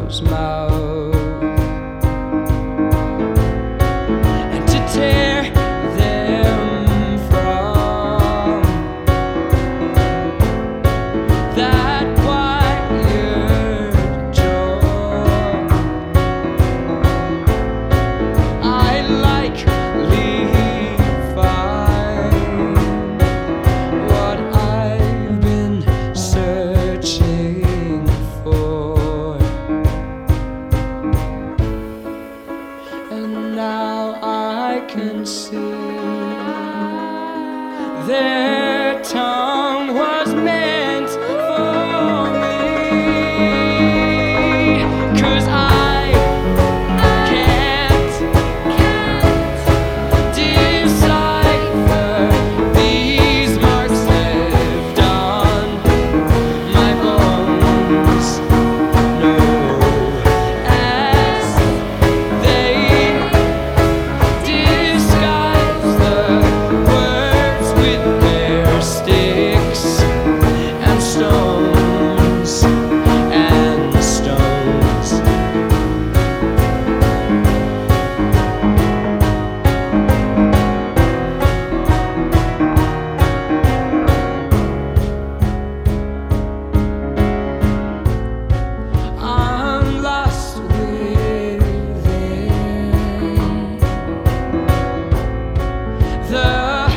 closed mouth, and to tear them from that wired jaw. I likely find what I've been searching for, and now I can see their tongue was meant for me, 'cause I can't decipher these marks left on my bones. No, as they disguise the words with their sticks and stones and stones. I'm lost within the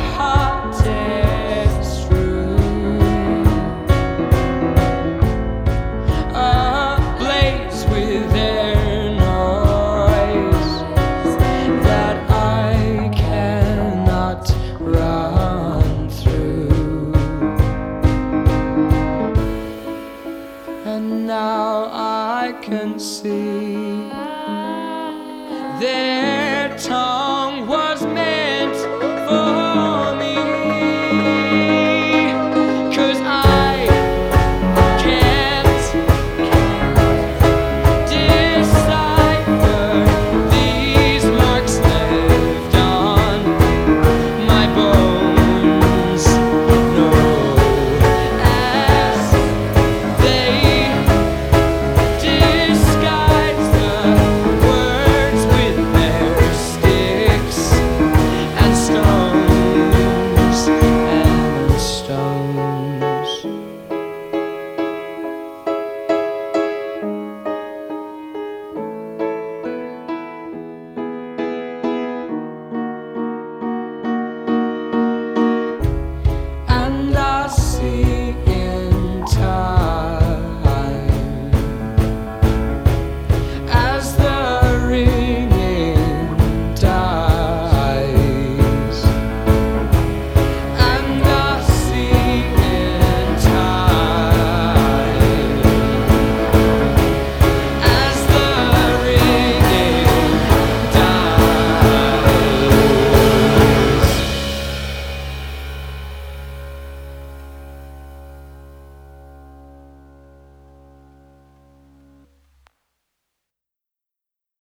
hottest room, ablaze with their noise that I cannot run through. And now I can see their tongue